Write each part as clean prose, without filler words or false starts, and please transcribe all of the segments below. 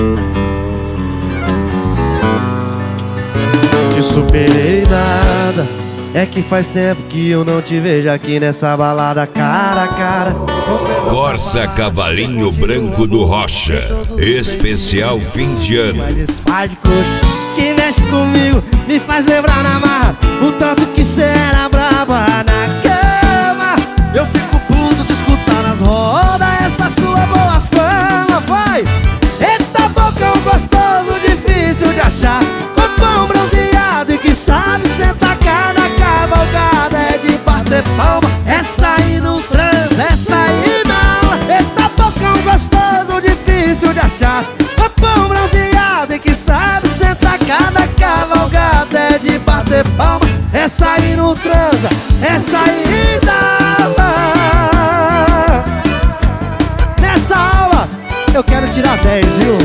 Te superei nada, é que faz tempo que eu não te vejo aqui nessa balada cara a cara. Corsa Cavalinho Branco do Rocha, especial fim de ano. Mas esse par de coxa que mexe comigo me faz lembrar na marra o tanto que cê era braba na cama. Eu fico puto de escutar nas rodas essa sua boa fama. Vai! Eita bocão gostoso, difícil de achar, corpão bronzeado e que sabe sentar cá na cavalgada. É de bater palma, é sair no trans, é sair na aula. Eita bocão gostoso, difícil de achar, corpão bronzeado e que sabe sentar cá na cavalgada. É de bater palma, é sair no transa, é sair da aula. Nessa aula eu quero tirar 10, viu?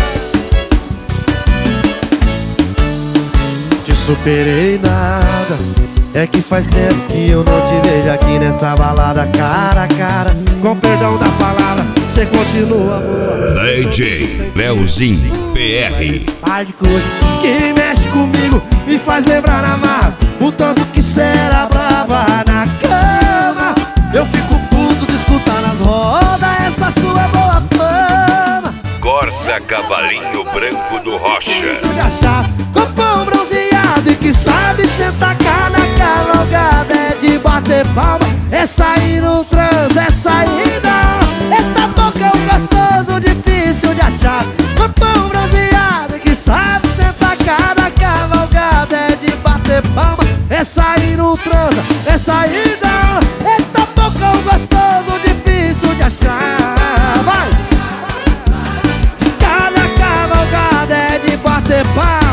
Te superei nada, é que faz tempo que eu não te vejo aqui nessa balada cara a cara. Com perdão da palavra, cê continua boa. DJ Leozinho PR. Par de coxa que mexe comigo me faz lembrar na marra o tanto que cê era brava na cama. Eu fico puto de escutar nas rodas essa sua boa fama. Corsa Cavalinho Branco do Rocha. Difícil de achar, corpão bronzeado e que sabe sentar cá na cavalgada. É de bater palma, é sair no trans, é sair da aula. Eita bocão gostoso, difícil de achar, corpão bronzeado e que sabe sentar cá na cavalgada. É de bater palma, é sair no trans, é sair da aula. Eita bocão gostoso, difícil de achar. Vai! Cada cavalgada é de bater palma.